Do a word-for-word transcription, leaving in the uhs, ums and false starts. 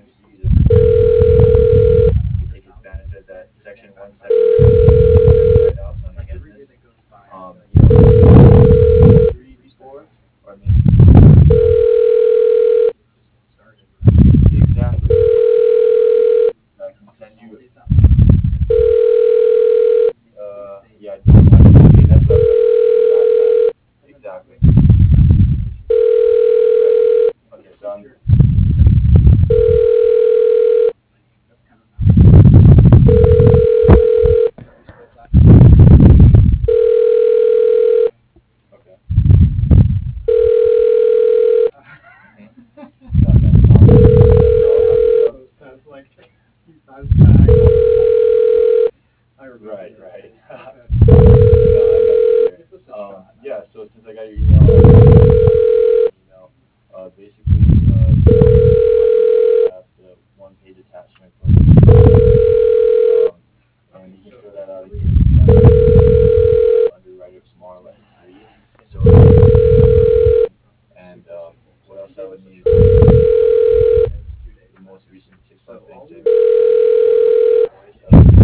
you just you could take advantage of that Section one seventy write-offs on your business. Um, you know, three before, or maybe exactly. I can send you. Uh, yeah, okay, that's what I was trying to do last time. Exactly. Right. Okay, so I'm. Okay. Mhm. Got that. Um, so I'll have to tell. Right, right. No, I got you there. Um, yeah, so since I got your email, I'll send you an email. Uh, basically, uh, you know, I have the one-page attachment for um, and you can fill that out again. Uh, Underwriters more or less free. So, and um, what else I would need is the most recent six-month bank statement and invoice of